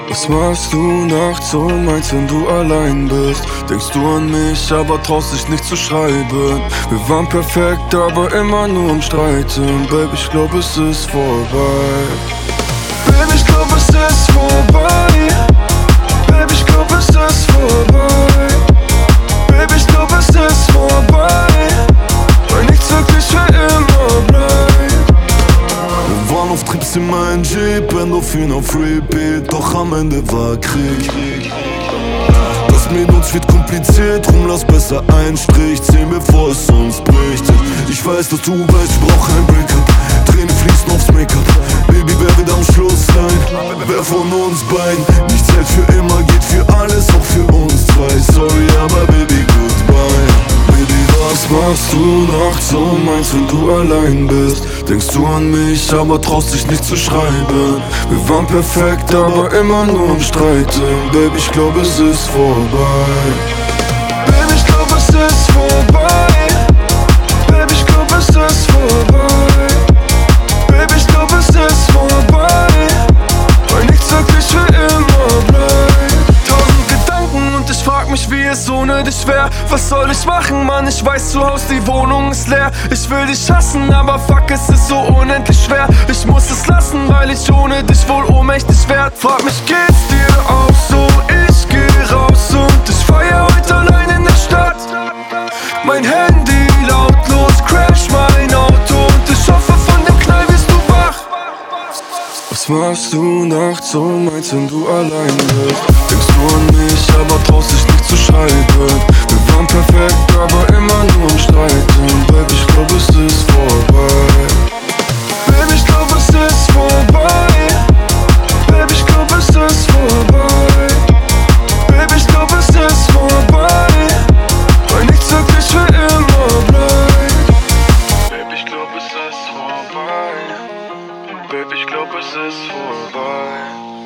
Was machst du nachts und meinst, wenn du allein bist? Denkst du an mich, aber traust dich nicht zu schreiben. Wir waren perfekt, aber immer nur am Streiten. Baby, ich glaub, es ist vorbei. Baby, ich glaub, es ist vorbei. Baby, ich glaub, es ist vorbei. Baby, ich glaub, es ist vorbei. Weil nichts wirklich für immer bleibt. Wir waren auf Trips in meinem Jeep, Endorphin auf Repeat, doch am Ende war Krieg. Das mit uns wird kompliziert, drum lass besser einen Strich ziehen, bevor es uns bricht. Ich weiß, dass du weißt, ich brauch ein Breakup. Tränen fließen aufs Make-up. Baby, wer wird am Schluss sein? Wer von uns beiden? Nichts hält für immer, geht für alles, auch für uns zwei. Sorry, aber Baby, goodbye. Baby, was machst du nachts und meinst, wenn du allein bist? Denkst du an mich, aber traust dich nicht zu schreiben. Wir waren perfekt, aber immer nur am Streiten. Baby, ich glaub, es ist vorbei. Baby, ich glaub, es ist vorbei. Baby, ich glaub, es ist vorbei. Baby, ich glaub, es ist vorbei. Weil nichts wirklich für immer bleibt. Tausend Gedanken und ich frag mich, wie es ohne dich wär. Was soll ich machen, Mann? Ich weiß, zu Hause die Wohnung ist leer. Ich will dich hassen, aber fuck, es ist so unendlich schwer. Ich muss es lassen, weil ich ohne dich wohl ohnmächtig werd. Frag mich, geht's dir auch so? Ich geh raus und ich feier heute allein in der Stadt. Mein Handy lautlos, crash mein Auto und ich hoffe, von dem Knall wirst du wach. Was machst du nachts und meinst, wenn du allein bist? Denkst du an mich, aber traust dich nicht zu schreiben. Wir waren perfekt, aber immer nur am Streiten. Baby, ich glaub, es ist vorbei. Baby, ich glaub, es ist vorbei. Baby, ich glaub, es ist vorbei. Baby, ich glaub, es ist vorbei. Weil nichts wirklich für immer bleibt. Baby, ich glaub, es ist vorbei. Baby, ich glaub, es ist vorbei.